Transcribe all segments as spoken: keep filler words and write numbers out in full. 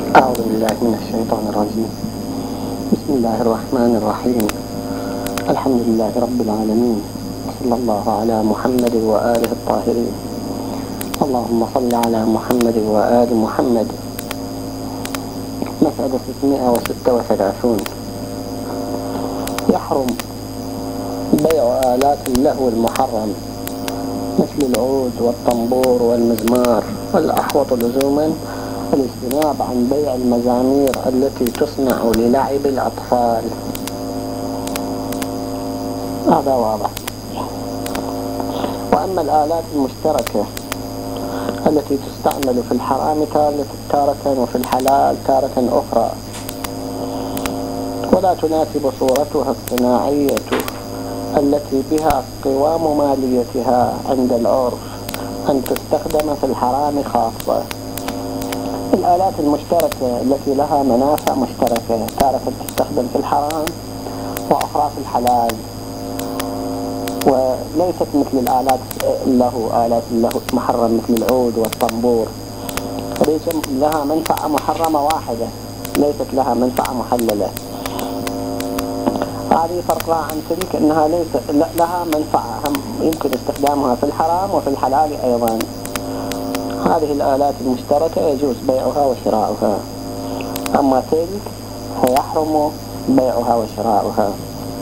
أعوذ بالله من الشيطان الرجيم. بسم الله الرحمن الرحيم. الحمد لله رب العالمين، صلى الله على محمد وآله الطاهرين. اللهم صل على محمد وآل محمد. مسألة ستمائة وستة وثلاثون. يحرم بيع آلات اللهو المحرم مثل العود والطنبور والمزمار والأحوط لزوما الاجتناب عن بيع المزامير التي تصنع للعب الأطفال. هذا واضح. وأما الآلات المشتركة التي تستعمل في الحرام تارة وفي الحلال تارة أخرى، ولا تناسب صورتها الصناعية التي بها قوام ماليتها عند العرف أن تستخدم في الحرام خاصة. الآلات المشتركة التي لها منافع مشتركة تارة تستخدم في الحرام وأخرى في الحلال، وليست مثل الآلات اللهو آلات اللهو محرم مثل العود والطنبور، ليس لها منفعة محرمة واحدة، ليست لها منفعة محللة. هذه فرقها عن تلك أنها ليس لها منفعة هم يمكن استخدامها في الحرام وفي الحلال أيضا. هذه الآلات المشتركة يجوز بيعها وشراؤها، أما تلك فيحرم بيعها وشراؤها.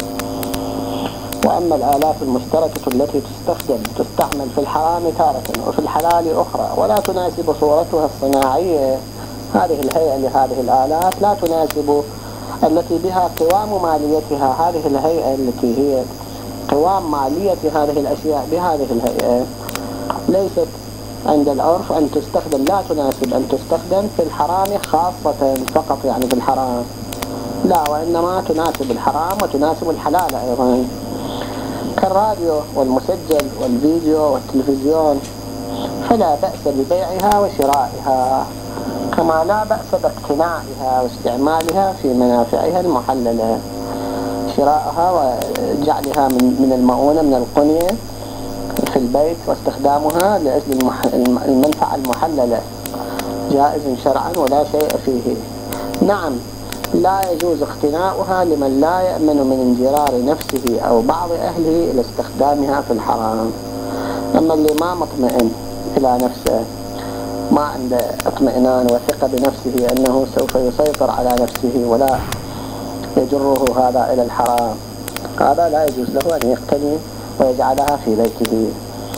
وأما الآلات المشتركة التي تستخدم تستعمل في الحرام تارة وفي الحلال أخرى، ولا تناسب صورتها الصناعية، هذه الهيئة لهذه الآلات لا تناسب التي بها قوام ماليتها. هذه الهيئة التي هي قوام مالية هذه الأشياء بهذه الهيئة ليست عند العرف أن تستخدم، لا تناسب أن تستخدم في الحرام خاصة فقط، يعني في الحرام لا، وإنما تناسب الحرام وتناسب الحلال أيضا، كالراديو والمسجل والفيديو والتلفزيون، فلا بأس ببيعها وشرائها، كما لا بأس باقتنائها واستعمالها في منافعها المحللة، شرائها وجعلها من من المؤونة من القنية في البيت واستخدامها لأجل المنفعة المحللة جائز شرعا ولا شيء فيه. نعم، لا يجوز اقتناؤها لمن لا يأمن من انجرار نفسه أو بعض أهله إلى استخدامها في الحرام. أما اللي ما مطمئن إلى نفسه، ما عنده اطمئنان وثقة بنفسه أنه سوف يسيطر على نفسه ولا يجره هذا إلى الحرام، هذا لا يجوز له أن يقتني ويجعلها في بيته.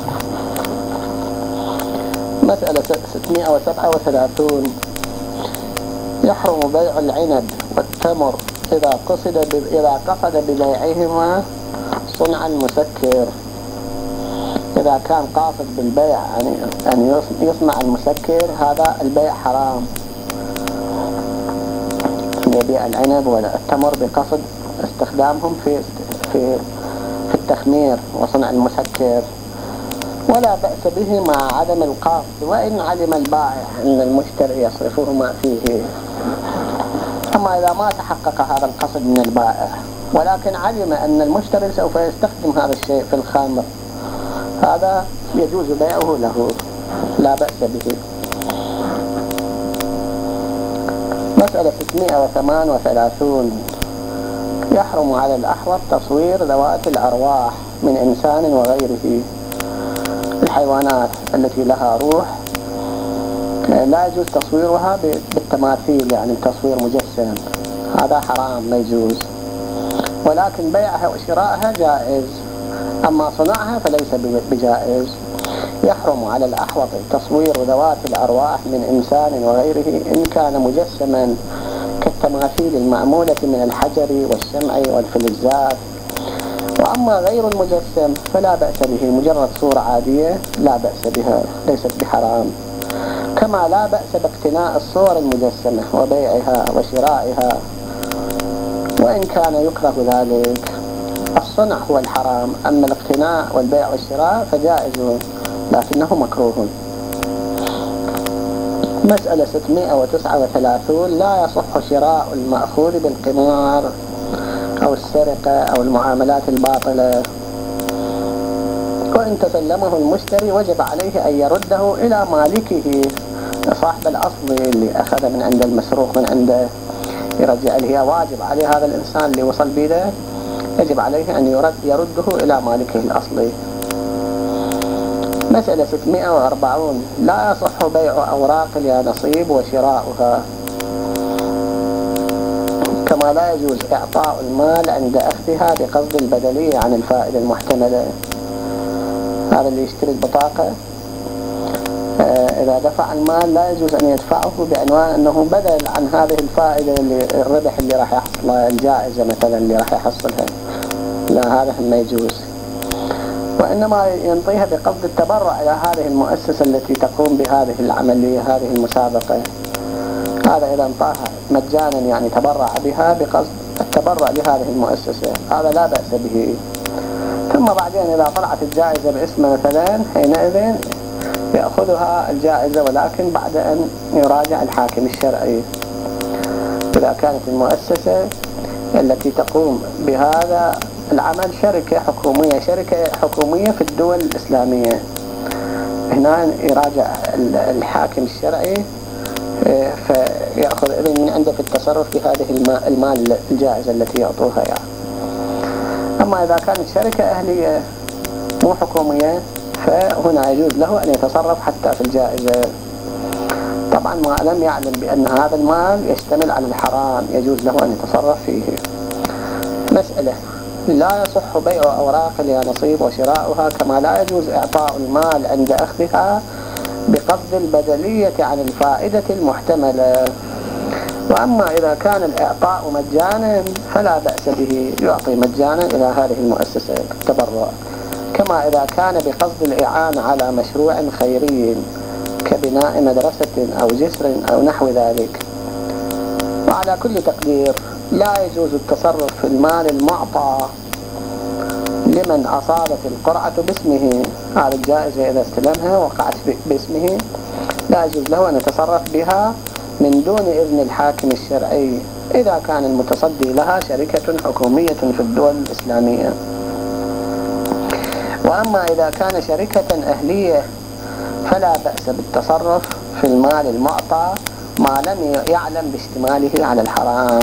مسألة ستمائة وسبعة وثلاثون. يحرم بيع العنب والتمر إذا قصد إذا قصد ببيعهما صنع المسكر. إذا كان قاصد بالبيع يعني أن يصنع المسكر، هذا البيع حرام. يبيع العنب والتمر بقصد استخدامهم في في في التخمير وصنع المسكر، ولا بأس به مع عدم القصد، وإن علم البائع أن المشتري يصرفهما فيه. أما إذا ما تحقق هذا القصد من البائع ولكن علم أن المشتري سوف يستخدم هذا الشيء في الخمر، هذا يجوز بيعه له، لا بأس به. مسألة ستمائة وثمانية وثلاثون. يحرم على الأحوط تصوير ذوات الأرواح من إنسان وغيره. الحيوانات التي لها روح لا يجوز تصويرها بالتماثيل، يعني تصوير مجسم، هذا حرام لا يجوز، ولكن بيعها وشراءها جائز، أما صنعها فليس بجائز. يحرم على الأحوط تصوير ذوات الأرواح من إنسان وغيره إن كان مجسما كالتماثيل المعمولة من الحجر والشمع والفلزات. وأما غير المجسم فلا بأس به، مجرد صورة عادية لا بأس بها، ليست بحرام، كما لا بأس باقتناء الصور المجسمة وبيعها وشرائها، وإن كان يكره ذلك. الصنع هو الحرام، أما الاقتناء والبيع والشراء فجائز لكنه مكروه. مسألة ستمائة وتسعة وثلاثون. لا يصح شراء المأخوذ بالقمار أو السرقة أو المعاملات الباطلة، وإن تسلمه المشتري وجب عليه أن يرده إلى مالكه صاحب الأصل اللي أخذ من عند المسروق من عنده يرجع له، هي واجب عليه هذا الإنسان اللي وصل بيده يجب عليه أن يرد يرده إلى مالكه الأصلي. مسألة ستمائة وأربعون: لا يصح بيع أوراق اليانصيب وشراؤها، كما لا يجوز إعطاء المال عند أخذها بقصد البدلية عن الفائدة المحتملة. هذا اللي يشتري البطاقة إذا دفع المال لا يجوز أن يدفعه بعنوان أنه بدل عن هذه الفائدة اللي الربح اللي راح يحصلها، الجائزة مثلا اللي راح يحصلها، لا، هذا ما يجوز، وإنما ينطيها بقصد التبرع إلى هذه المؤسسة التي تقوم بهذه العملية، هذه المسابقة. هذا إذا انطاها مجانا يعني تبرع بها بقصد التبرع لهذه المؤسسة، هذا لا بأس به. ثم بعدين إذا طلعت الجائزة باسمه مثلا حينئذ يأخذها الجائزة، ولكن بعد أن يراجع الحاكم الشرعي. إذا كانت المؤسسة التي تقوم بهذا العمل شركة حكومية شركة حكومية في الدول الإسلامية، هنا يراجع الحاكم الشرعي فيأخذ إذن من عنده في التصرف بهذه المال الجائزة التي يعطوها يعني. أما إذا كانت شركة أهلية مو حكومية فهنا يجوز له أن يتصرف حتى في الجائزة، طبعا ما لم يعلم بأن هذا المال يشتمل على الحرام يجوز له أن يتصرف فيه. مسألة: لا يصح بيع أوراق اليانصيب وشراؤها، كما لا يجوز إعطاء المال عند أخذها بقصد البدلية عن الفائدة المحتملة. وأما إذا كان الإعطاء مجانا فلا بأس به، يعطي مجانا إلى هذه المؤسسة التبرع، كما إذا كان بقصد الإعانة على مشروع خيري كبناء مدرسة أو جسر أو نحو ذلك. وعلى كل تقدير لا يجوز التصرف في المال المعطى لمن أصابت القرعة باسمه، هذه الجائزة إذا استلمها وقعت باسمه لا يجوز له أن يتصرف بها من دون إذن الحاكم الشرعي إذا كان المتصدي لها شركة حكومية في الدول الإسلامية. وأما إذا كان شركة أهلية فلا بأس بالتصرف في المال المعطى ما لم يعلم باشتماله على الحرام.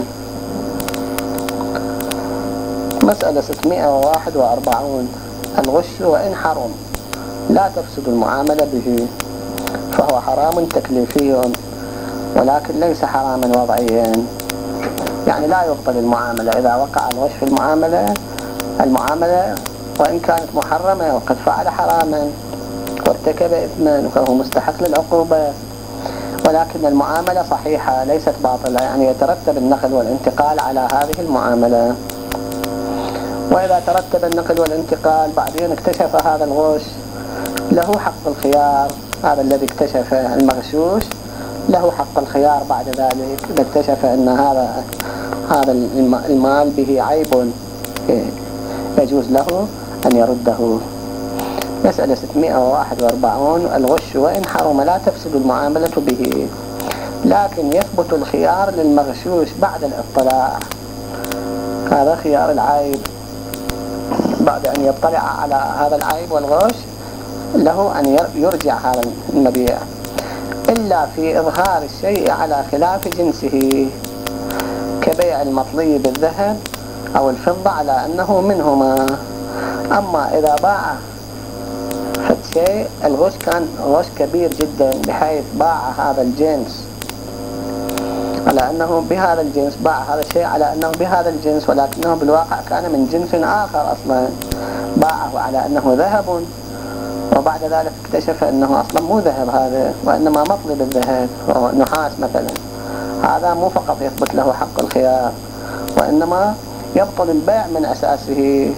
مسألة ستمائة وواحد وأربعون: الغش وإن حرم لا تفسد المعاملة به، فهو حرام تكليفي ولكن ليس حراما وضعيا، يعني لا يبطل المعاملة إذا وقع الغش في المعاملة. المعاملة وإن كانت محرمة وقد فعل حراما وارتكب إثما فهو مستحق للعقوبة، ولكن المعاملة صحيحة ليست باطلة، يعني يترتب النقل والانتقال على هذه المعاملة. وإذا ترتب النقل والانتقال بعدين اكتشف هذا الغش له حق الخيار، هذا الذي اكتشف المغشوش له حق الخيار بعد ذلك إذا اكتشف أن هذا هذا المال به عيب يجوز له أن يرده. مسألة ستمائة وواحد وأربعون: الغش وإن حرم لا تفسد المعاملة به، لكن يثبت الخيار للمغشوش بعد الاطلاع. هذا خيار العيب، بعد أن يطلع على هذا العيب والغش له أن يرجع هذا المبيع، إلا في إظهار الشيء على خلاف جنسه كبيع المطلي بالذهب أو الفضة على أنه منهما. أما إذا باع شيء الغش كان غش كبير جدا بحيث باع هذا الجنس على أنه بهذا الجنس، باع هذا الشيء على أنه بهذا الجنس ولكنه بالواقع كان من جنس آخر أصلا، باعه على أنه ذهب وبعد ذلك اكتشف أنه أصلا مو ذهب هذا وإنما مطلي بالذهب أو نحاس مثلا. هذا مو فقط يثبت له حق الخيار وإنما يبطل البيع من أساسه،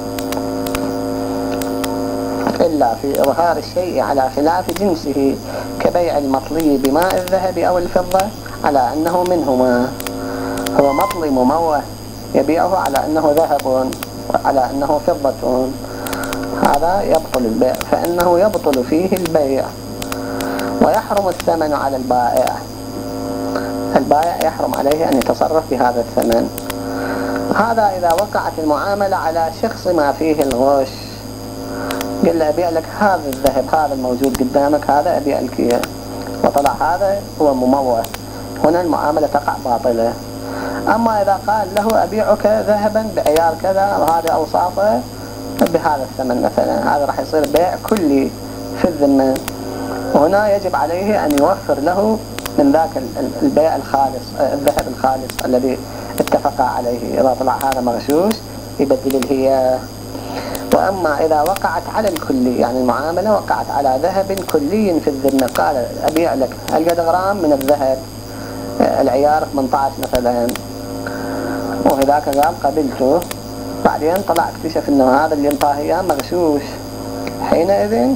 إلا في إظهار الشيء على خلاف جنسه كبيع المطلي بماء الذهب أو الفضة على أنه منهما. هو مطلي مموه يبيعه على أنه ذهب وعلى أنه فضة، هذا يبطل البيع، فإنه يبطل فيه البيع ويحرم الثمن على البائع. البائع يحرم عليه أن يتصرف بهذا الثمن. هذا إذا وقعت المعاملة على شخص ما فيه الغش، قل له أبيع لك هذا الذهب هذا الموجود قدامك، هذا أبيع لك إياه، وطلع هذا هو مموه، هنا المعاملة تقع باطلة. أما إذا قال له أبيعك ذهبا بعيار كذا وهذه أوصافه بهذا الثمن مثلا، هذا راح يصير بيع كلي في الذمة، وهنا يجب عليه أن يوفر له من ذاك البيع الخالص، الذهب الخالص الذي اتفق عليه. إذا طلع هذا مغشوش يبدل الهية. وأما إذا وقعت على الكلي، يعني المعاملة وقعت على ذهب كلي في الذمة، قال أبيع لك هالقد غرام من الذهب العيار ثمانية عشر مثلا، وهذاك قال قبلته، بعدين طلع اكتشف انه هذا اللي انطاه اياه مغشوش، حينئذ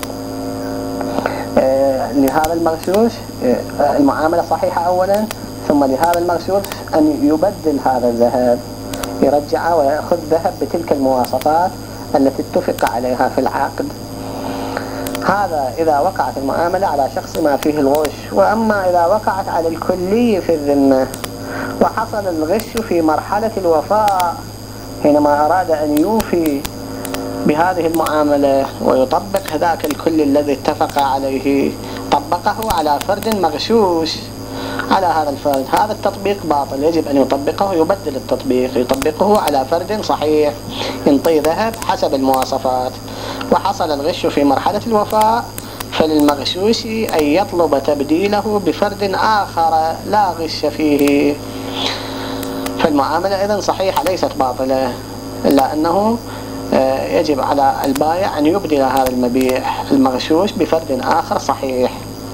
آه لهذا المغشوش آه المعاملة صحيحة اولا، ثم لهذا المغشوش ان يبدل هذا الذهب، يرجعه ويأخذ ذهب بتلك المواصفات التي اتفق عليها في العقد. هذا إذا وقعت المعاملة على شخص ما فيه الغش. وأما إذا وقعت على الكلي في الذمة وحصل الغش في مرحلة الوفاء، حينما أراد أن يوفي بهذه المعاملة ويطبق هذاك الكل الذي اتفق عليه، طبقه على فرد مغشوش على هذا الفرد، هذا التطبيق باطل، يجب أن يطبقه، يبدل التطبيق، يطبقه على فرد صحيح ينطي ذهب حسب المواصفات. وحصل الغش في مرحلة الوفاء، فللمغشوش أن يطلب تبديله بفرد آخر لا غش فيه. فالمعاملة إذن صحيحة ليست باطلة، إلا أنه يجب على البائع أن يبدل هذا المبيع المغشوش بفرد آخر صحيح.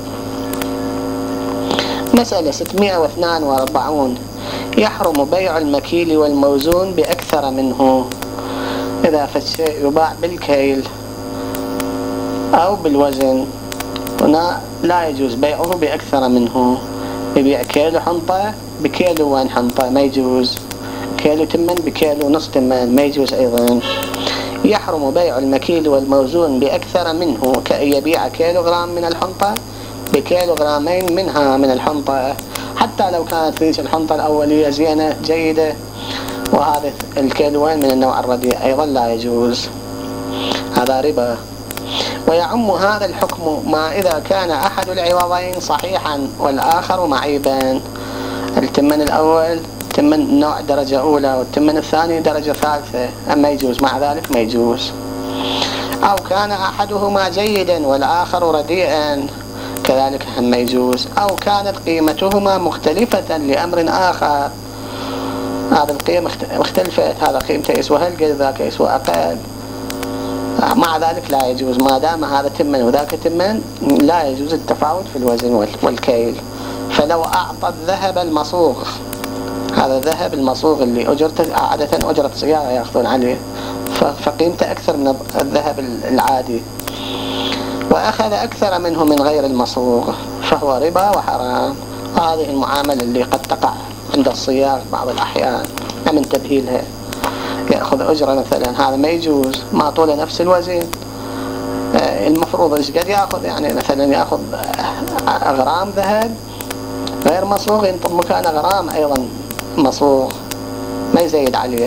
مسألة ستمائة واثنين وأربعين: يحرم بيع المكيل والموزون بأكثر منه. إذا فالشيء يباع بالكيل أو بالوزن، هنا لا يجوز بيعه بأكثر منه. يبيع كيلو حنطة بكيلو وين حنطة ما يجوز، كيلو تمن بكيلو نص تمن ما يجوز أيضا. يحرم بيع المكيل والموزون بأكثر منه، كأن يبيع كيلو غرام من الحنطة بكيلو غرامين منها من الحنطة، حتى لو كانت ذيك الحنطة الأولية زينة جيدة وهذا الكيلوين من النوع الرديء، أيضا لا يجوز، هذا ربا. ويعم هذا الحكم ما إذا كان أحد العوضين صحيحا والآخر معيبا. التمن الأول تمن نوع درجة أولى والتمن الثاني درجة ثالثة، أما يجوز، مع ذلك ما يجوز. أو كان أحدهما جيدا والآخر رديئا، كذلك هم يجوز. أو كانت قيمتهما مختلفة لأمر آخر، هذا القيمة مختلفة، هذا قيمته يسوى هالقد ذاك يسوى أقل، مع ذلك لا يجوز. ما دام هذا تمن وذاك تمن لا يجوز التفاوت في الوزن والكيل. فلو أعطى الذهب المصوغ، هذا الذهب المصوغ اللي أجرته عادة أجرة صياغة يأخذون عليه، فقيمته أكثر من الذهب العادي، وأخذ أكثر منه من غير المصوغ، فهو ربا وحرام. وهذه المعاملة اللي قد تقع عند الصياغ بعض الأحيان من تبهيلها، يأخذ أجرة مثلا، هذا ما يجوز، ما طول نفس الوزن. المفروض إيش قد يأخذ، يعني مثلا يأخذ غرام ذهب غير مصوغ ينطب مكان غرام أيضا مصوغ، ما يزيد عليه.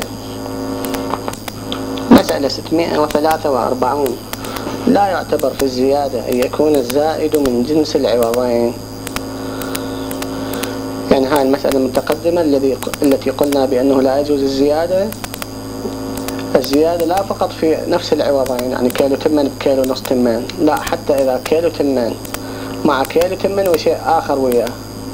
مسألة ستمائة وثلاثة وأربعين: لا يعتبر في الزيادة أن يكون الزائد من جنس العوضين. يعني هاي المسألة المتقدمة الذي التي قلنا بأنه لا يجوز الزيادة، الزيادة لا فقط في نفس العوضين، يعني كيلو تمن بكيلو نص تمن، لا، حتى إذا كيلو تمن مع كيلو تمن وشيء آخر وياه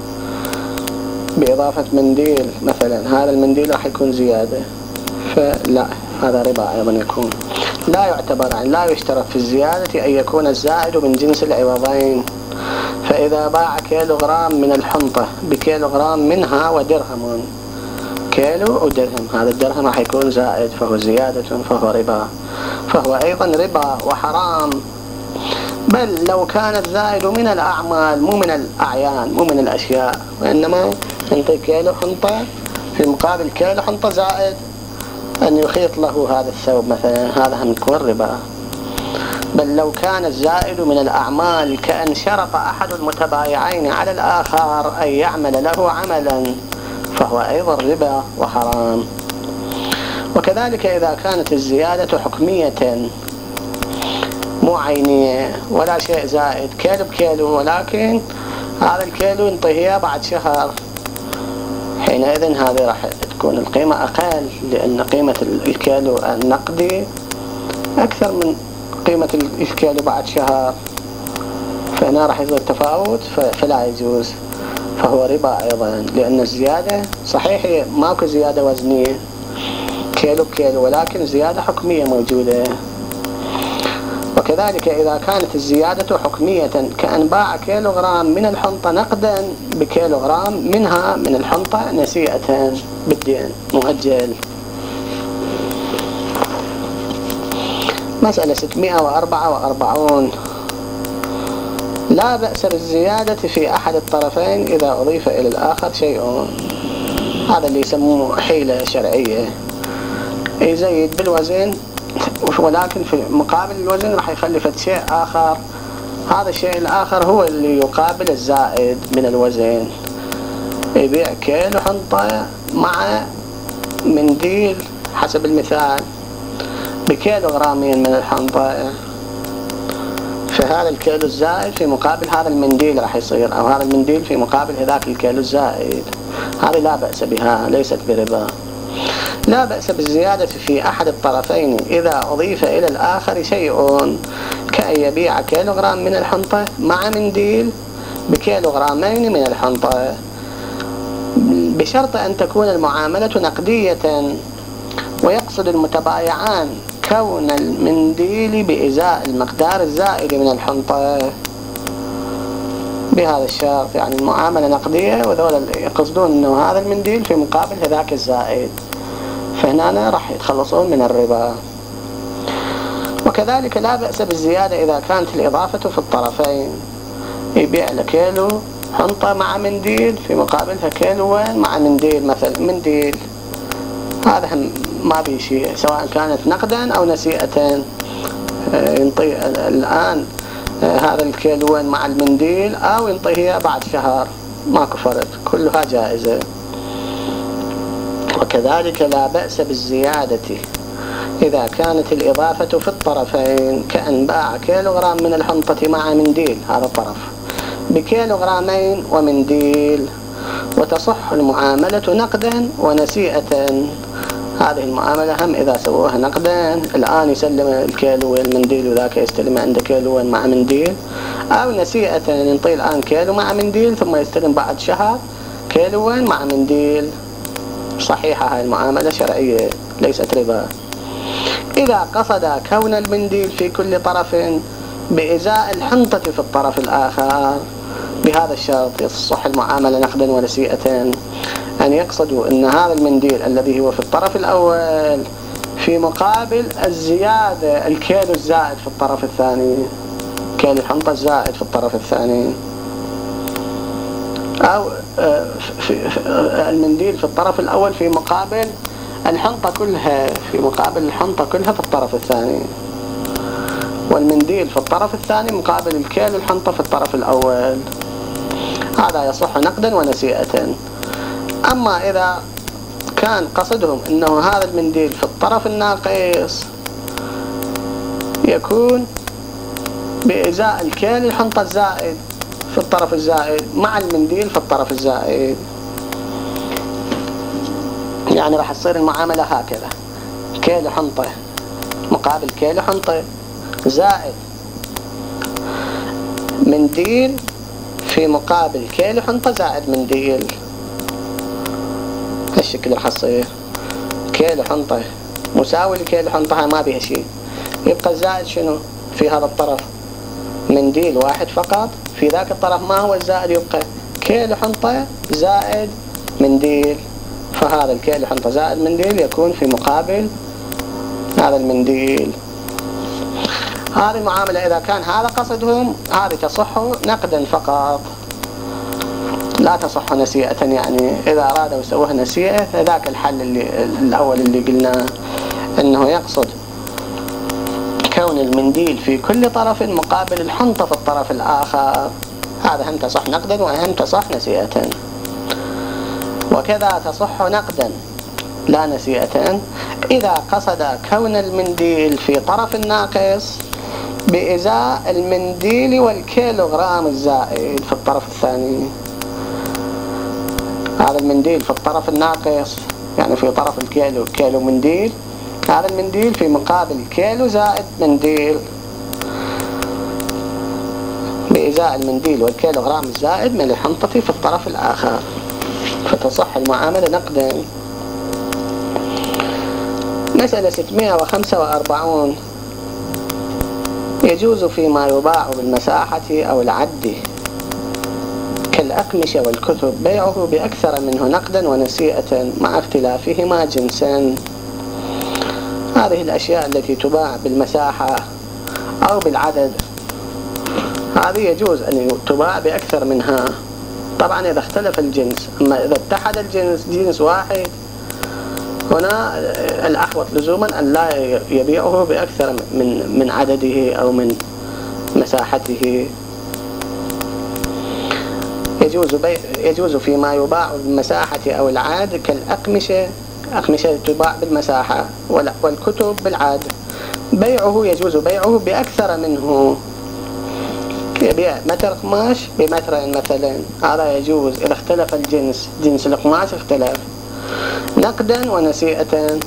بإضافة منديل مثلا، هذا المنديل راح يكون زيادة، فلا، هذا ربا أيضا يكون. لا يعتبر، يعني لا يشترط في الزيادة أن يكون الزائد من جنس العوضين. فإذا باع كيلو غرام من الحنطة بكيلو غرام منها ودرهم، كيلو ودرهم، هذا الدرهم راح يكون زائد، فهو زيادة، فهو ربا، فهو أيضا ربا وحرام. بل لو كان الزائد من الأعمال مو من الأعيان، مو من الأشياء، وإنما ينطي كيلو حنطة في مقابل كيلو حنطة زائد أن يخيط له هذا الثوب مثلا، هذا هم يكون ربا. بل لو كان الزائد من الأعمال كأن شرط أحد المتبايعين على الآخر أن يعمل له عملا، فهو أيضا ربا وحرام. وكذلك إذا كانت الزيادة حكمية مو عينية ولا شيء زائد، كيلو بكيلو، ولكن هذا الكيلو ينطيها بعد شهر، حينئذ هذه راح تكون القيمة أقل، لأن قيمة الكيلو النقدي أكثر من قيمة الكيلو بعد شهر، فهنا راح يصير تفاوت فلا يجوز، فهو ربا أيضا، لأن الزيادة صحيح هي ماكو زيادة وزنية كيلو بكيلو، ولكن زيادة حكمية موجودة. وكذلك إذا كانت الزيادة حكمية كأن باع كيلو غرام من الحنطة نقدا بكيلو غرام منها من الحنطة نسيئة بالدين مؤجل. مسألة ستمائة وأربعة وأربعون. لا بأس بالزيادة في أحد الطرفين إذا أضيف إلى الآخر شيء. هذا اللي يسموه حيلة شرعية، يزيد بالوزن ولكن في مقابل الوزن راح يخلي فد شيء آخر، هذا الشيء الآخر هو اللي يقابل الزائد من الوزن. يبيع كيلو حنطة مع منديل حسب المثال بكيلو غرامين من الحنطة، فهذا الكيلو الزائد في مقابل هذا المنديل راح يصير، أو هذا المنديل في مقابل هذاك الكيلو الزائد. هذه لا بأس بها، ليست بربا. لا بأس بالزيادة في أحد الطرفين إذا أضيف إلى الآخر شيء، كأن يبيع كيلو غرام من الحنطة مع منديل بكيلو غرامين من الحنطة، بشرط أن تكون المعاملة نقدية، ويقصد المتبايعان كون المنديل بإزاء المقدار الزائد من الحنطة بهذا الشرط، يعني المعاملة نقدية وذول يقصدون أنه هذا المنديل في مقابل هذاك الزائد، فهنا راح يتخلصون من الربا. وكذلك لا بأس بالزيادة إذا كانت الإضافة في الطرفين، يبيع لكيلو حنطة مع منديل في مقابلها كيلوين مع منديل، مثلا منديل هذا ما بيه شيء، سواء كانت نقدا أو نسيئة، ينطي الآن هذا الكيلوين مع المنديل أو ينطيها بعد شهر، ماكو فرق، كلها جائزة. وكذلك لا بأس بالزيادة إذا كانت الإضافة في الطرفين، كأن باع كيلو غرام من الحنطة مع منديل، هذا الطرف بكيلو غرامين ومنديل، وتصح المعاملة نقدا ونسيئة. هذه المعاملة هم إذا سووها نقدا، الآن يسلم الكيلو والمنديل وذاك يستلم عنده كيلو مع منديل، أو نسيئة ينطي الآن كيلو مع منديل ثم يستلم بعد شهر كيلو مع منديل، صحيحة هاي المعاملة شرعية ليست ربا. إذا قصد كون المنديل في كل طرف بإزاء الحنطة في الطرف الآخر بهذا الشرط يصح المعاملة نقدا ونسيئة، أن يقصدوا أن هذا المنديل الذي هو في الطرف الأول في مقابل الزيادة الكيلو الزائد في الطرف الثاني، كيلو الحنطة الزائد في الطرف الثاني، أو في المنديل في الطرف الأول في مقابل الحنطة كلها، في مقابل الحنطة كلها في الطرف الثاني، والمنديل في الطرف الثاني مقابل الكيلو الحنطة في الطرف الأول. هذا يصح نقدا ونسيئة. أما إذا كان قصدهم أنه هذا المنديل في الطرف الناقص يكون بإزاء الكيلو الحنطة الزائد في الطرف الزائد مع المنديل في الطرف الزائد، يعني راح تصير المعاملة هكذا: كيلو حنطة مقابل كيلو حنطة زائد منديل في مقابل كيلو حنطة زائد منديل. هالشكل راح تصير كيلو حنطة مساوي لكيلو حنطة، ما بيها شيء، يبقى الزائد شنو في هذا الطرف؟ منديل واحد فقط، في ذاك الطرف ما هو الزائد، يبقى كيلو حنطة زائد منديل، فهذا الكيلو حنطة زائد منديل يكون في مقابل هذا المنديل. هذه المعاملة إذا كان هذا قصدهم هذه تصح نقدا فقط، لا تصح نسيئة. يعني إذا أرادوا يسووها نسيئة فذاك الحل اللي الأول اللي قلنا أنه يقصد كون المنديل في كل طرف مقابل الحنطة في الطرف الآخر، هذا هم تصح نقدا وهم تصح نسيئة. وكذا تصح نقدا لا نسيئة إذا قصد كون المنديل في طرف الناقص بإزاء المنديل والكيلوغرام الزائد في الطرف الثاني. هذا المنديل في الطرف الناقص، يعني في طرف الكيلو كيلو منديل، هذا المنديل في مقابل كيلو زائد منديل، بإزاء المنديل والكيلوغرام الزائد من الحنطة في الطرف الآخر، فتصح المعاملة نقدا. مسألة ستمائة وخمسة وأربعون. يجوز فيما يباع بالمساحة أو العد كالأقمشة والكتب بيعه بأكثر منه نقدا ونسيئة مع اختلافهما جنسا. هذه الأشياء التي تباع بالمساحة أو بالعدد هذه يجوز أن تباع بأكثر منها، طبعا إذا اختلف الجنس. أما إذا اتحد الجنس جنس واحد، هنا الأحوط لزوما أن لا يبيعه بأكثر من من عدده أو من مساحته. يجوز بيع يجوز فيما يباع بالمساحة أو العاد كالأقمشة، أقمشة تباع بالمساحة، والكتب بالعاد بيعه يجوز بيعه بأكثر منه. يبيع متر قماش بمترين مثلا، هذا يجوز إذا اختلف الجنس، جنس القماش اختلف. نقدا ونسيئة،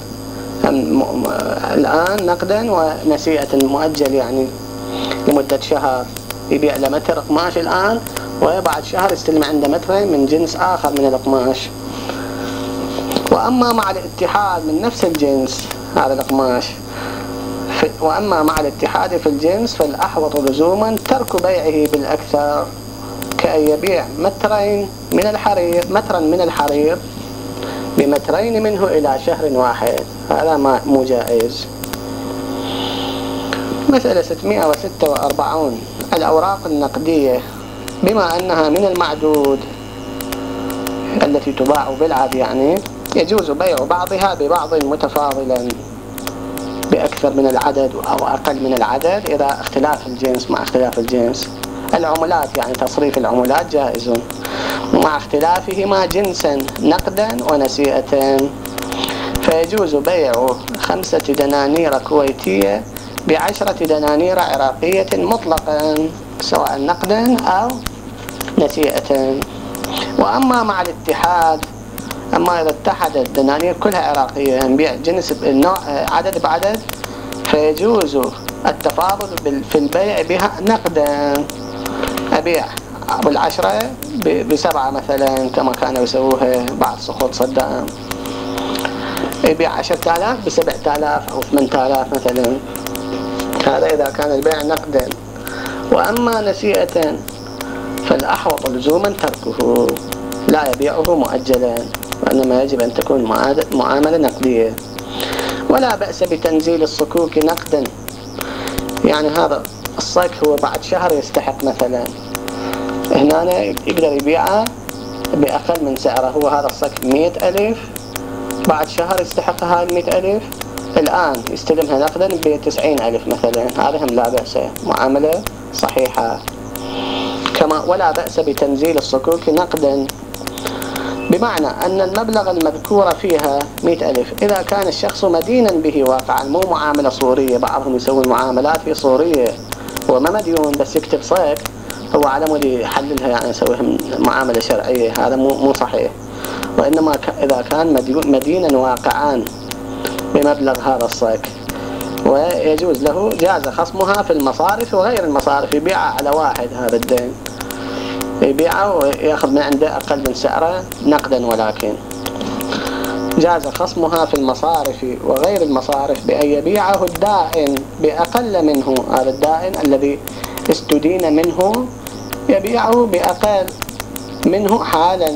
الآن نقدا ونسيئة مؤجل، يعني لمدة شهر يبيع له متر قماش الآن، وبعد شهر يستلم عنده مترين من جنس آخر من القماش. وأما مع الاتحاد من نفس الجنس هذا القماش، وأما مع الاتحاد في الجنس فالأحوط لزوما ترك بيعه بالأكثر، كأن يبيع مترين من الحرير مترا من الحرير بمترين منه إلى شهر واحد، هذا ما مو جائز. مسألة ستمائة وستة وأربعون. الأوراق النقدية بما أنها من المعدود التي تباع بالعد، يعني يجوز بيع بعضها ببعض متفاضلا بأكثر من العدد أو أقل من العدد إذا اختلاف الجنس مع اختلاف الجنس. العملات يعني تصريف العملات جائز مع اختلافهما جنسا نقدا ونسيئة، فيجوز بيع خمسة دنانير كويتية بعشرة دنانير عراقية مطلقا سواء نقدا أو نسيئة. وأما مع الاتحاد، أما إذا اتحدت الدنانير كلها عراقية نبيع جنس النوع عدد بعدد، فيجوز التفاضل في البيع بها نقدا. أبيع بالعشرة بسبعة مثلا كما كانوا يسووها بعد سقوط صدام، يبيع عشرة آلاف بسبعة آلاف أو ثمانية آلاف مثلا، هذا إذا كان البيع نقدا. وأما نسيئة فالأحوط لزوما تركه، لا يبيعه مؤجلا، وإنما يجب أن تكون معاملة نقدية. ولا بأس بتنزيل الصكوك نقدا، يعني هذا الصك هو بعد شهر يستحق مثلا، هنا يقدر يبيعه بأقل من سعره. هو هذا الصك مئة ألف، بعد شهر يستحق هاي المئة ألف، الآن يستلمها نقدا بتسعين ألف مثلا، هذا هم لا بأس، معاملة صحيحة. كما ولا بأس بتنزيل الصكوك نقدا، بمعنى أن المبلغ المذكور فيها مئة ألف إذا كان الشخص مدينا به واقعا، مو معاملة صورية. بعضهم يسوون معاملات في صورية، هو ما مديون بس يكتب صك، هو على مود يحللها يعني يسويها معاملة شرعية، هذا مو مو صحيح. وإنما إذا كان مدينا واقعا بمبلغ هذا الصك، ويجوز له جاز خصمها في المصارف وغير المصارف، يبيعها على واحد هذا الدين، يبيعه ويأخذ من عنده أقل من سعره نقدا، ولكن جاز خصمها في المصارف وغير المصارف بأن يبيعه الدائن بأقل منه. هذا الدائن الذي استدين منه يبيعه بأقل منه حالا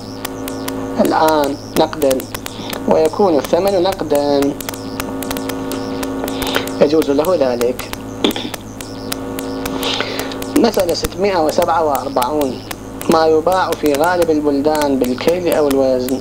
الآن نقدا، ويكون الثمن نقدا، يجوز له ذلك. مسألة ستمائة وسبعة وأربعون. ما يباع في غالب البلدان بالكيل أو الوزن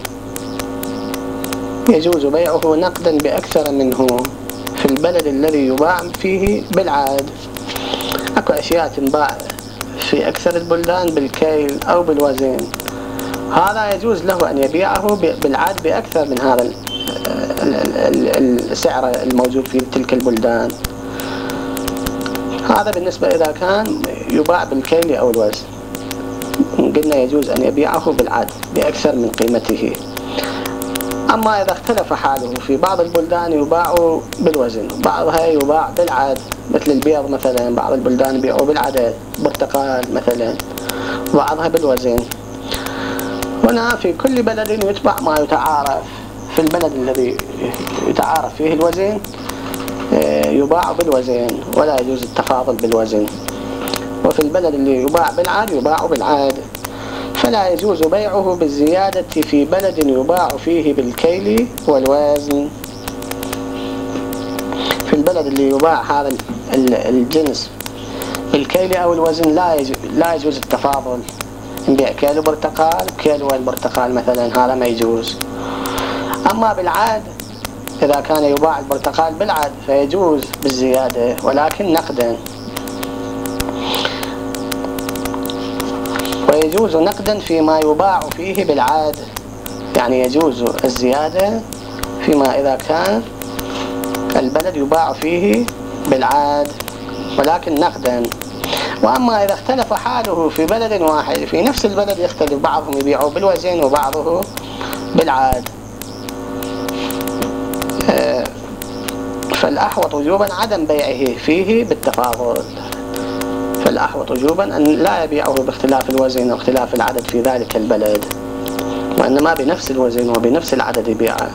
يجوز بيعه نقدا بأكثر منه في البلد الذي يباع فيه بالعاد. أكو أشياء تنباع في أكثر البلدان بالكيل أو بالوزن، هذا يجوز له أن يبيعه بالعاد بأكثر من هذا السعر الموجود في تلك البلدان. هذا بالنسبة إذا كان يباع بالكيل أو الوزن. قلنا يجوز أن يبيعه بالعد بأكثر من قيمته. أما إذا اختلف حاله، في بعض البلدان يباع بالوزن، بعضها يباع بالعد، مثل البيض مثلا، بعض البلدان يبيعوا بالعدد، برتقال مثلا، بعضها بالوزن. هنا في كل بلد يتبع ما يتعارف. في البلد الذي يتعارف فيه الوزن يباع بالوزن ولا يجوز التفاضل بالوزن، وفي البلد اللي يباع بالعد يباع بالعد، فلا يجوز بيعه بالزيادة في بلد يباع فيه بالكيل والوزن. في البلد اللي يباع هذا الجنس بالكيل أو الوزن لا يجوز, لا يجوز التفاضل، نبيع كيلو برتقال كيلو البرتقال مثلا، هذا ما يجوز. أما بالعد إذا كان يباع البرتقال بالعد فيجوز بالزيادة ولكن نقدا، ويجوز نقدا فيما يباع فيه بالعد، يعني يجوز الزيادة فيما إذا كان البلد يباع فيه بالعد ولكن نقدا. وأما إذا اختلف حاله في بلد واحد، في نفس البلد يختلف، بعضهم يبيعه بالوزن وبعضه بالعد، فالأحوط وجوبا عدم بيعه فيه بالتفاضل. فالأحوط وجوبا أن لا يبيعه باختلاف الوزن أو اختلاف العدد في ذلك البلد، وإنما بنفس الوزن وبنفس العدد يبيعه.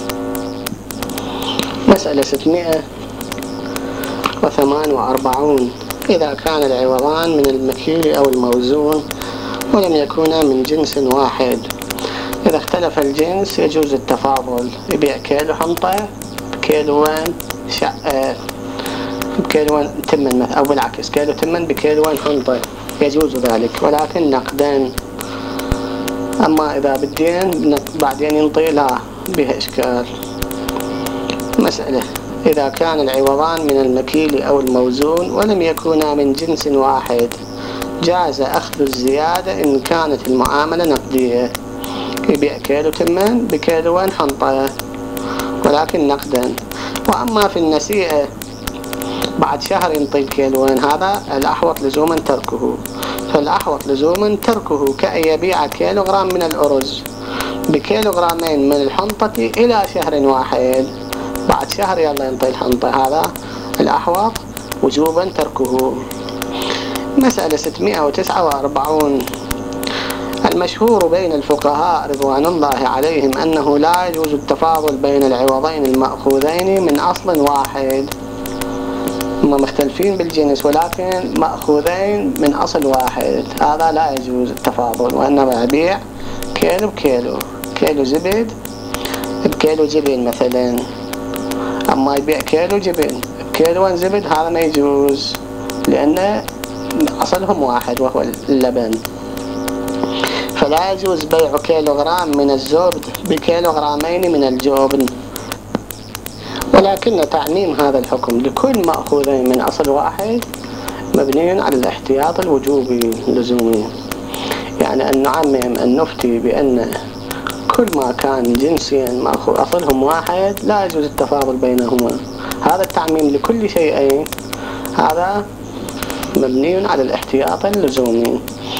مسألة ستمائة وثمان وأربعون. إذا كان العوضان من المكيل أو الموزون ولم يكونا من جنس واحد، إذا اختلف الجنس يجوز التفاضل، يبيع كيلو حنطة بكيلوين شعة بكيلوين تمن، أو بالعكس كيلو تمن بكيلوين حنطة، يجوز ذلك ولكن نقدا. أما إذا بالدين بعدين ينطي لا، بها إشكال. مسألة إذا كان العوضان من المكيل أو الموزون ولم يكونا من جنس واحد، جاز أخذ الزيادة إن كانت المعاملة نقدية، يبيع كيلو تمن بكيلوين حنطة ولكن نقدا. وأما في النسيئة بعد شهر ينطي كيلوين، هذا الأحوط لزوما تركه، فالأحوط لزوما تركه كأن يبيع كيلوغرام من الأرز بكيلوغرامين من الحنطة إلى شهر واحد، بعد شهر يلا ينطي الحنطة، هذا الأحوط وجوبا تركه. مسألة ستمائة وتسعة وأربعون. المشهور بين الفقهاء رضوان الله عليهم أنه لا يجوز التفاضل بين العوضين المأخوذين من أصل واحد، هم مختلفين بالجنس ولكن مأخوذين من أصل واحد، هذا لا يجوز التفاضل، وإنما يبيع كيلو بكيلو، كيلو زبد بكيلو جبن مثلا، أما يبيع كيلو جبن بكيلو زبد هذا ما يجوز، لأن أصلهم واحد وهو اللبن. فلا يجوز بيع كيلوغرام من الزبد بكيلوغرامين من الجبن، ولكن تعميم هذا الحكم لكل مأخوذين من أصل واحد مبني على الاحتياط الوجوبي اللزومي، يعني أن نعمم أن نفتي بأن كل ما كان جنسيا أصلهم واحد لا يجوز التفاضل بينهما. هذا التعميم لكل شيئين هذا مبني على الاحتياط اللزومي،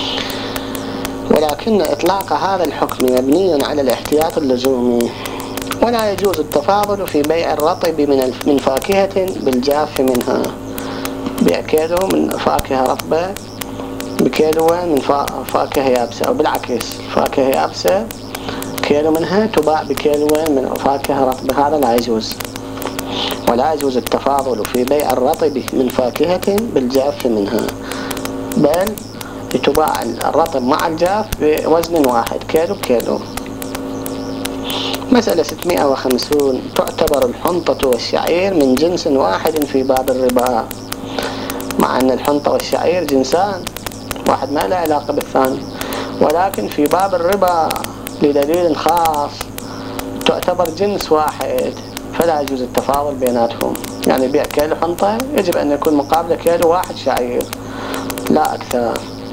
ولكن إطلاق هذا الحكم مبني على الاحتياط اللزومي. ولا يجوز التفاضل في بيع الرطب من من فاكهة بالجاف منها، بيع كيلو من فاكهة رطبة بكيلو من فاكهة يابسة، أو بالعكس فاكهة يابسة كيلو منها تباع بكيلو من فاكهة رطبة، هذا لا يجوز. ولا يجوز التفاضل في بيع الرطب من فاكهة بالجاف منها، بل تباع الرطب مع الجاف بوزن واحد كيلو بكيلو. مسألة ستمائة وخمسون. تعتبر الحنطة والشعير من جنس واحد في باب الربا، مع أن الحنطة والشعير جنسان واحد ما له علاقة بالثاني، ولكن في باب الربا لدليل خاص تعتبر جنس واحد، فلا يجوز التفاضل بيناتهم، يعني بيع كيلو حنطة يجب أن يكون مقابله كيلو واحد شعير لا أكثر،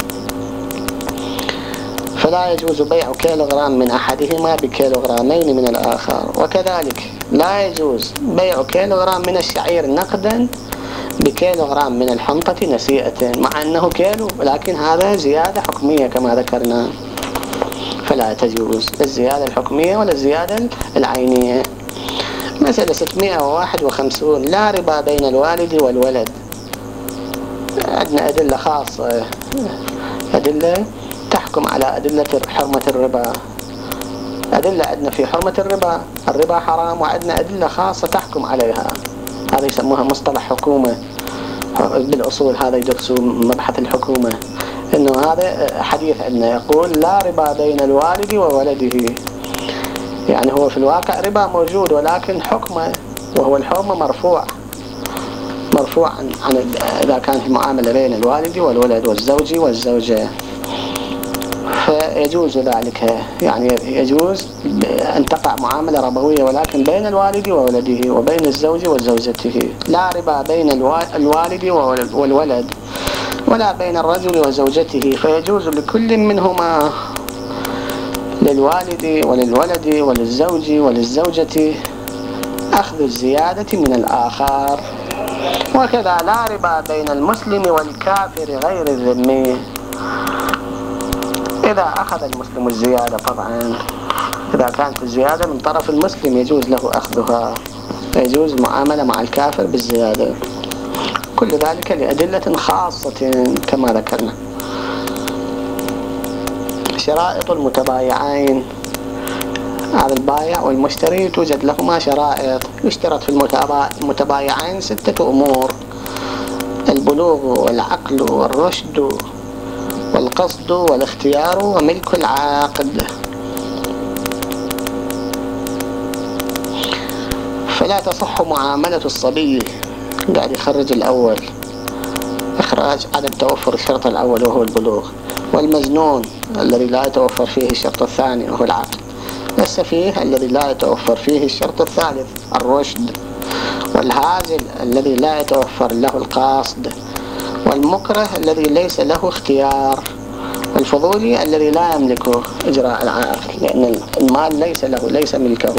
فلا يجوز بيع كيلوغرام من أحدهما بكيلوغرامين من الآخر. وكذلك لا يجوز بيع كيلوغرام من الشعير نقدا بكيلوغرام من الحنطة نسيئة، مع أنه كيلو، لكن هذا زيادة حكمية كما ذكرنا، فلا تجوز الزيادة الحكمية ولا الزيادة العينية. مسألة ستمائة وواحد وخمسون، لا ربا بين الوالد والولد. عندنا أدلة خاصة، أدلة تحكم على أدلة حرمة الربا. أدلة عندنا في حرمة الربا، الربا حرام، وعندنا أدلة خاصة تحكم عليها، هذا يسموها مصطلح حكومة. بالأصول هذا يدرسوا مبحث الحكومة، إنه هذا حديث عندنا يقول لا ربا بين الوالد وولده، يعني هو في الواقع ربا موجود ولكن حكمه، وهو الحكم مرفوع مرفوع عن, عن إذا كانت المعاملة بين الوالد والولد والزوج والزوجة، فيجوز ذلك، يعني يجوز أن تقع معاملة ربوية ولكن بين الوالد وولده وبين الزوج وزوجته. لا ربا بين الوالد والولد ولا بين الرجل وزوجته، فيجوز لكل منهما، للوالد وللولد وللزوج وللزوجة، أخذ الزيادة من الآخر. وكذا لا ربا بين المسلم والكافر غير الذمي، إذا أخذ المسلم الزيادة طبعا، إذا كانت الزيادة من طرف المسلم يجوز له أخذها، يجوز المعاملة مع الكافر بالزيادة. كل ذلك لأدلة خاصة كما ذكرنا. شرائط المتبايعين، هذا البائع والمشتري توجد لهما شرائط، يشترط في المتبايعين ستة أمور: البلوغ والعقل والرشد والقصد والاختيار وملك العاقد. فلا تصح معاملة الصبي، قاعد يخرج الأول، إخراج عدم توفر الشرط الأول وهو البلوغ، والمجنون الذي لا يتوفر فيه الشرط الثاني وهو العقل، والسفيه الذي لا يتوفر فيه الشرط الثالث الرشد، والهازل الذي لا يتوفر له القاصد، والمكره الذي ليس له اختيار، والفضولي الذي لا يملكه إجراء العقد، لأن المال ليس له، ليس ملكه.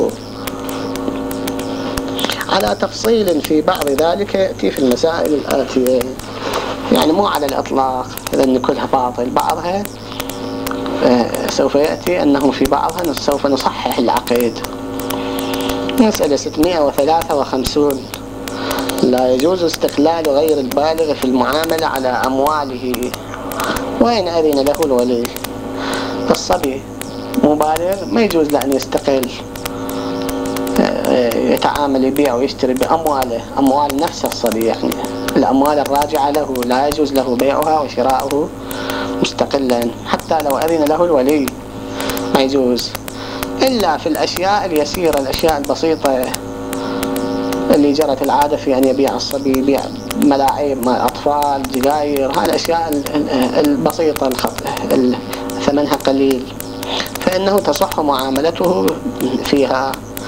على تفصيل في بعض ذلك يأتي في المسائل الآتية، يعني مو على الإطلاق إذن كلها باطل، بعضها سوف يأتي أنه في بعضها سوف نصحح العقيد. مسألة ستمائة وثلاثة وخمسون، لا يجوز استقلال غير البالغ في المعاملة على أمواله وإن أذن له الولي. الصبي مبالغ ما يجوز له أن يستقل، يتعامل يبيع ويشتري بأمواله، أموال نفس الصبي، يعني الأموال الراجعة له لا يجوز له بيعها وشراؤه مستقلا حتى لو أذن له الولي، ما يجوز إلا في الأشياء اليسيرة، الأشياء البسيطة اللي جرت العادة في أن يبيع الصبي، يبيع ملاعب مع الأطفال، جزائر، هذه الأشياء البسيطة ثمنها قليل، فإنه تصح معاملته فيها،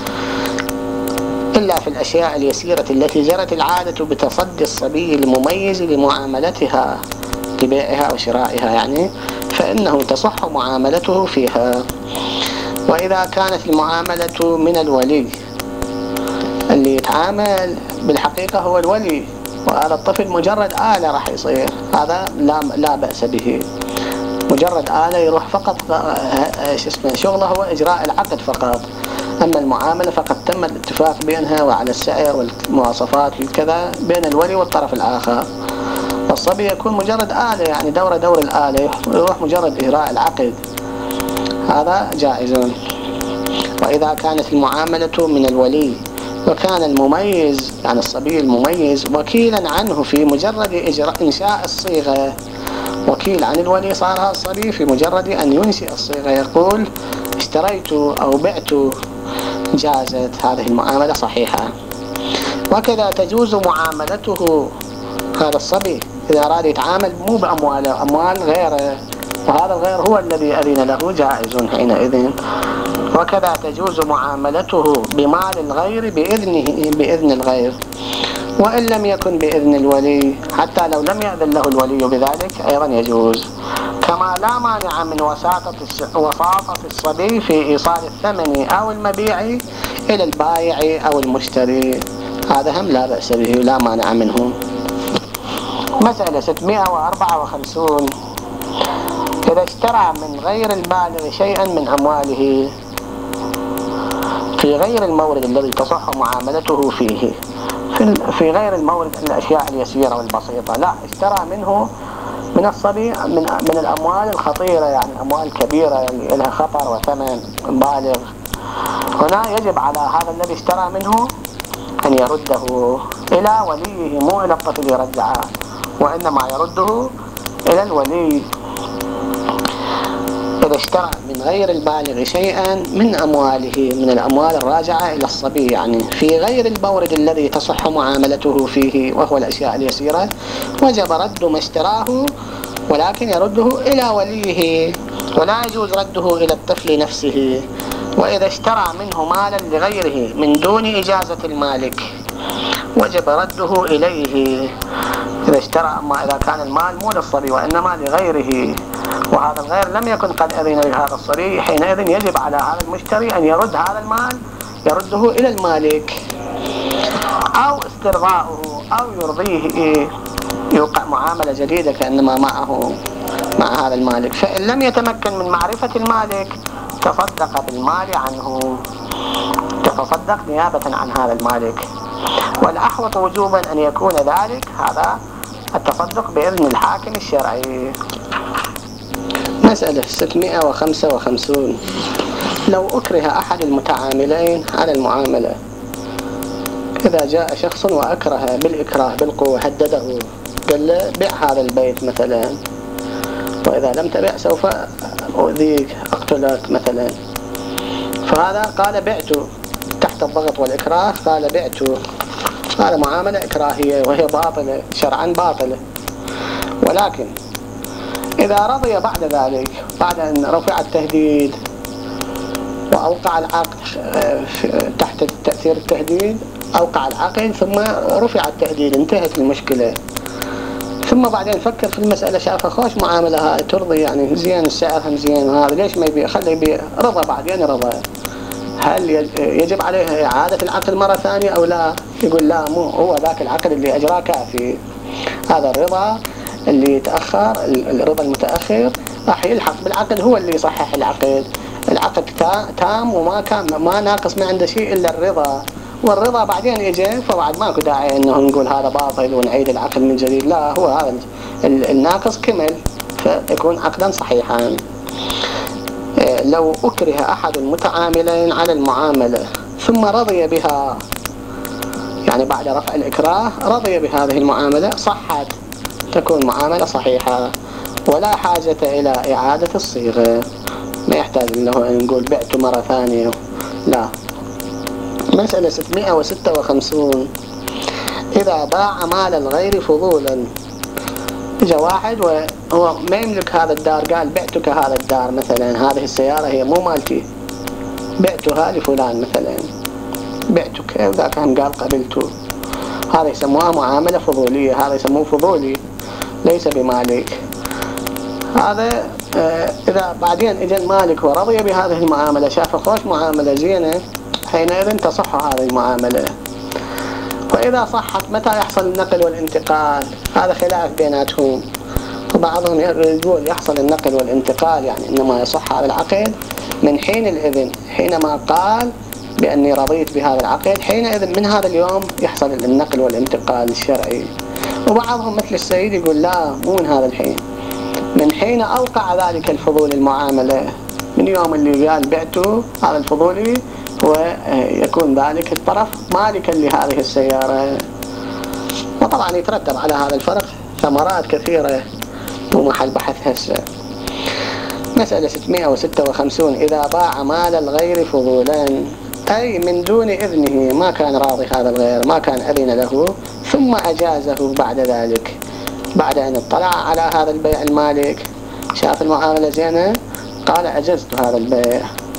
إلا في الأشياء اليسيرة التي جرت العادة بتصدي الصبي المميز لمعاملتها، لبيعها وشرائها يعني، فإنه تصح معاملته فيها. وإذا كانت المعاملة من الولي، اللي يتعامل بالحقيقة هو الولي، وهذا الطفل مجرد آلة راح يصير، هذا لا لا بأس به، مجرد آلة يروح فقط ايش اسمه شغله هو إجراء العقد فقط، أما المعاملة فقد تم الاتفاق بينها وعلى السعر والمواصفات والكذا بين الولي والطرف الآخر. الصبي يكون مجرد آلة، يعني دورة دور الآلة، يروح مجرد إجراء العقد، هذا جائز. وإذا كانت المعاملة من الولي وكان المميز، يعني الصبي المميز، وكيلا عنه في مجرد إجراء إنشاء الصيغة، وكيل عن الولي صار هذا الصبي في مجرد أن ينشئ الصيغة يقول اشتريت أو بعت، جازت هذه المعاملة صحيحة. وكذا تجوز معاملته هذا الصبي إذا أراد يتعامل مو بأمواله، أموال غيره، وهذا الغير هو الذي أذن له، جائز حينئذ. وكذا تجوز معاملته بمال الغير بإذنه، بإذن الغير، وإن لم يكن بإذن الولي، حتى لو لم يأذن له الولي بذلك أيضا يجوز. كما لا مانع من وساطة وساطة الصبي في إيصال الثمن أو المبيع إلى البائع أو المشتري، هذا هم لا بأس به، لا مانع منه. مسألة ستمائة وأربعة وخمسون. إذا اشترى من غير البالغ شيئا من أمواله في غير المورد الذي تصح معاملته فيه، في غير المورد الأشياء اليسيرة والبسيطة، لا، اشترى منه من الصبي من, من الأموال الخطيرة، يعني الأموال الكبيرة اللي لها خطر وثمن بالغ. هنا يجب على هذا الذي اشترى منه أن يرده إلى وليه، مو إلى الطفل يرجعه، وإنما يرده إلى الولي. إذا اشترى من غير البالغ شيئا من أمواله، من الأموال الراجعة إلى الصبي، يعني في غير المورد الذي تصح معاملته فيه وهو الأشياء اليسيرة، وجب رد ما اشتراه، ولكن يرده إلى وليه، ولا يجوز رده إلى الطفل نفسه. وإذا اشترى منه مالا لغيره من دون إجازة المالك وجب رده إليه. إذا اشترى، أما إذا كان المال مو للصبي وإنما لغيره، وهذا الغير لم يكن قد أذن لهذا الصبي، حينئذ يجب على هذا المشتري أن يرد هذا المال، يرده إلى المالك، أو استرضاؤه، أو يرضيه، يوقع معاملة جديدة كأنما معه مع هذا المالك. فإن لم يتمكن من معرفة المالك تصدق بالمال عنه، يتصدق نيابة عن هذا المالك. والأحوط وجوبا أن يكون ذلك هذا التصدق بإذن الحاكم الشرعي. مسألة ستمائة وخمسة وخمسون. لو أكره أحد المتعاملين على المعاملة، إذا جاء شخص وأكره بالإكراه بالقوة، هدده، قال له بيع هذا البيت مثلا، وإذا لم تبيع سوف أؤذيك، أقتلك مثلا. فهذا قال بعته تحت الضغط والإكراه، قال بعته، هذا معاملة إكراهية وهي باطلة شرعا، باطلة. ولكن إذا رضي بعد ذلك، بعد أن رفع التهديد وأوقع العقد تحت تأثير التهديد، أوقع العقد ثم رفع التهديد، انتهت المشكلة، ثم بعدين فكر في المسألة، شافها خوش معاملة هاي ترضي، يعني زين السعر زين، وهذا ليش ما يبيع، خليه يبيع، رضى بعدين رضى، هل يجب عليه إعادة العقد مرة ثانية أو لا؟ يقول لا، مو هو ذاك العقد اللي أجراه كافي. هذا الرضا اللي يتأخر، الرضا المتأخر راح يلحق بالعقد، هو اللي يصحح العقد. العقد تام وما كان ما ناقص ما عنده شيء إلا الرضا، والرضا بعدين يجي، فبعد ماكو داعي إنه نقول هذا باطل ونعيد العقد من جديد، لا، هو هذا الناقص كمل، فيكون عقدا صحيحا. لو أكره أحد المتعاملين على المعاملة ثم رضي بها، يعني بعد رفع الإكراه رضي بهذه المعاملة، صحت، تكون معاملة صحيحة، ولا حاجة إلى إعادة الصيغة، ما يحتاج إنه نقول بعت مرة ثانية، لا. مسألة ستمائة وستة وخمسون. إذا باع مال الغير فضولا، إجا واحد وهو ما يملك هذا الدار، قال بعتك هذا الدار مثلا، هذه السيارة هي مو مالتي، بعتها لفلان مثلا، بعتك، وذاك هم قال قبلته، هذا يسموها معاملة فضولية، هذا يسموه فضولي ليس بمالك. هذا آه إذا بعدين إجا المالك ورضي بهذه المعاملة، شاف خوش معاملة زينة، حينئذ تصح هذه المعاملة. وإذا صحت متى يحصل النقل والانتقال؟ هذا خلاف بيناتهم، وبعضهم يقول يحصل النقل والانتقال، يعني إنما يصح هذا العقد من حين الإذن، حينما قال بأني رضيت بهذا العقد، حينئذ من هذا اليوم يحصل النقل والانتقال الشرعي. وبعضهم مثل السيد يقول لا، مو من هذا الحين، من حين أوقع ذلك الفضول المعاملة، من يوم اللي قال بعته هذا الفضولي، ويكون ذلك الطرف مالكا لهذه السيارة. وطبعا يترتب على هذا الفرق ثمرات كثيرة ومحل بحث هسه. مسألة ستمائة وستة وخمسون. إذا باع مال الغير فضولا، أي من دون إذنه، ما كان راضي هذا الغير، ما كان أذن له، ثم أجازه بعد ذلك، بعد أن اطلع على هذا البيع المالك، شاف المعاملة زينة، قال أجزت هذا البيع،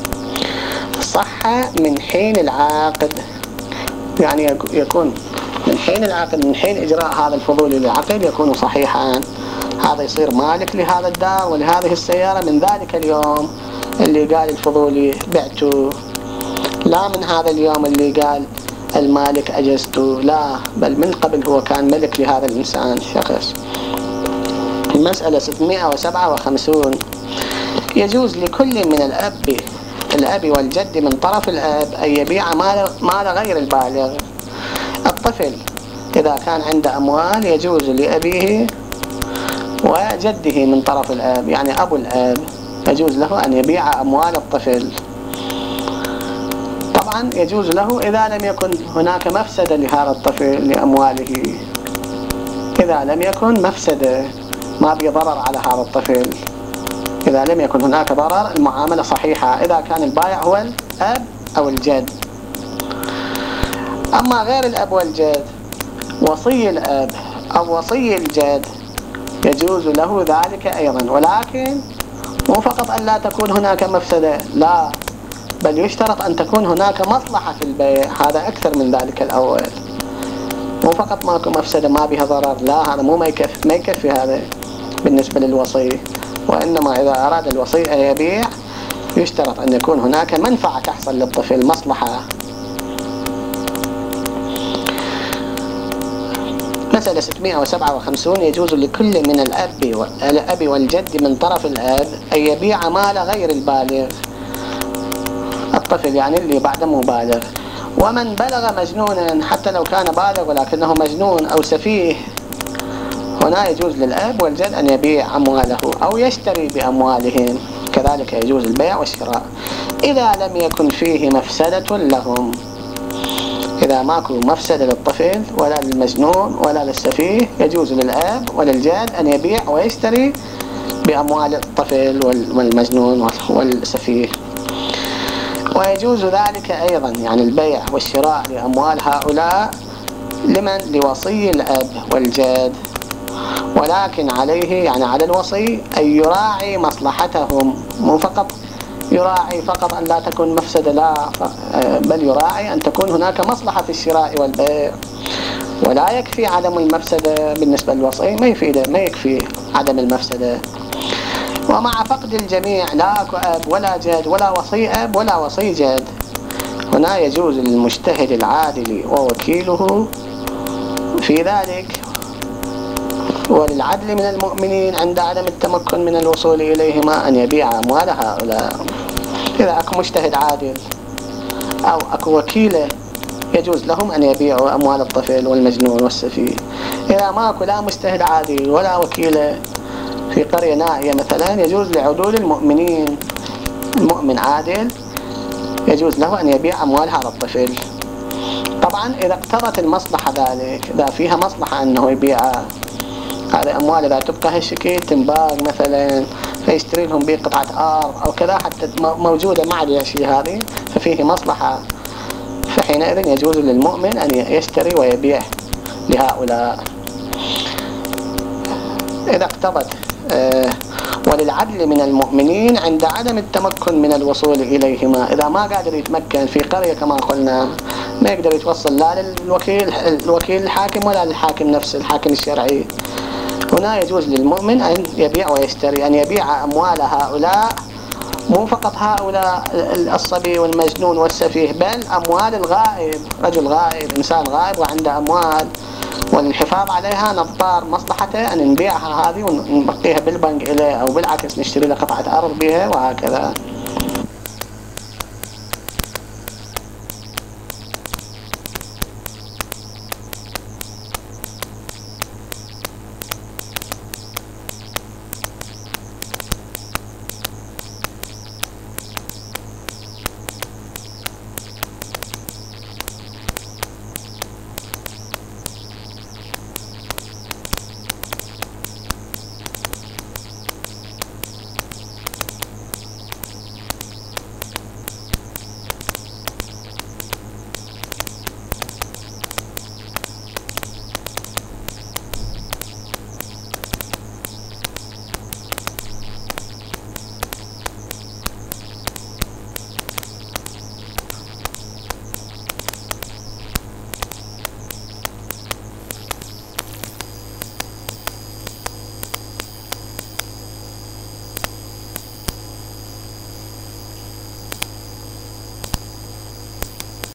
صح من حين العقد، يعني يكون من حين العقد، من حين إجراء هذا الفضول للعقد يكون صحيحا، هذا يصير مالك لهذا الدار ولهذه السيارة من ذلك اليوم اللي قال الفضولي بعته، لا من هذا اليوم اللي قال المالك أجزته، لا، بل من قبل هو كان ملك لهذا الإنسان شخص. المسألة ستمائة وسبعة وخمسون. يجوز لكل من الأب الأب والجد من طرف الأب أن يبيع مال, مال غير البالغ. الطفل إذا كان عنده أموال يجوز لأبيه وجده من طرف الأب، يعني أبو الأب يجوز له أن يبيع أموال الطفل. طبعا يجوز له إذا لم يكن هناك مفسدة لهذا الطفل لأمواله، إذا لم يكن مفسدة ما بي ضرر على هذا الطفل، إذا لم يكن هناك ضرر المعاملة صحيحة، إذا كان البائع هو الأب أو الجد. أما غير الأب والجد وصي الأب أو وصي الجد يجوز له ذلك أيضا، ولكن مو فقط أن لا تكون هناك مفسدة، لا، بل يشترط أن تكون هناك مصلحة في البيع، هذا أكثر من ذلك الأول. مو فقط ماكو مفسدة ما بها ضرر، لا، هذا مو ما يكفي ما يكفي هذا بالنسبة للوصي، وإنما إذا أراد الوصي أن يبيع يشترط أن يكون هناك منفعة تحصل للطفل، مصلحة. مسألة ستمائة وسبعة وخمسون. يجوز لكل من الأب الأب والجد من طرف الأب أن يبيع مال غير البالغ، الطفل يعني اللي بعد مبالغ، ومن بلغ مجنونا حتى لو كان بالغ ولكنه مجنون أو سفيه، هنا يجوز للأب والجد أن يبيع أمواله أو يشتري بأموالهم، كذلك يجوز البيع والشراء إذا لم يكن فيه مفسدة لهم. إذا ماكو مفسدة للطفل ولا للمجنون ولا للسفيه يجوز للأب وللجد أن يبيع ويشتري بأموال الطفل والمجنون والسفيه. ويجوز ذلك أيضا، يعني البيع والشراء لأموال هؤلاء لمن؟ لوصي الأب والجد، ولكن عليه يعني على الوصي أن يراعي مصلحتهم، مو فقط يراعي فقط أن لا تكون مفسدة، لا، بل يراعي أن تكون هناك مصلحة في الشراء والبيع، ولا يكفي عدم المفسدة بالنسبة للوصي، ما يفيد ما يكفي عدم المفسدة. ومع فقد الجميع، لا أكو أب ولا جد ولا وصي أب ولا وصي جد، هنا يجوز للمجتهد العادل ووكيله في ذلك وللعدل من المؤمنين عند عدم التمكن من الوصول إليهما أن يبيع أموال هؤلاء. إذا أكو مجتهد عادل أو أكو وكيله يجوز لهم أن يبيعوا أموال الطفل والمجنون والسفيه. إذا ما أكو لا مجتهد عادل ولا وكيله في قرية نائية مثلا، يجوز لعدول المؤمنين، المؤمن عادل يجوز له أن يبيع أموال هذا الطفل. طبعا إذا اقتضت المصلحة ذلك، إذا فيها مصلحة أنه يبيع هذه أموال، إذا تبقى هالشكل تنباغ مثلا فيشتري لهم به قطعة أرض أو كذا حتى موجودة مع الأشياء هذه ففيه مصلحة، فحينئذ يجوز للمؤمن أن يشتري ويبيع لهؤلاء إذا اقتضت. آه وللعدل من المؤمنين عند عدم التمكن من الوصول إليهما، إذا ما قادر يتمكن في قرية كما قلنا ما يقدر يتوصل لا للوكيل الوكيل الحاكم ولا للحاكم نفسه الحاكم الشرعي، هنا يجوز للمؤمن أن يبيع ويشتري، أن يبيع أموال هؤلاء، مو فقط هؤلاء الصبي والمجنون والسفيه، بل أموال الغائب، رجل غائب إنسان غائب وعنده أموال والحفاظ عليها نضطر مصلحته أن نبيعها هذه ونبقيها بالبنك إليه، أو بالعكس نشتري له قطعة أرض بها وهكذا.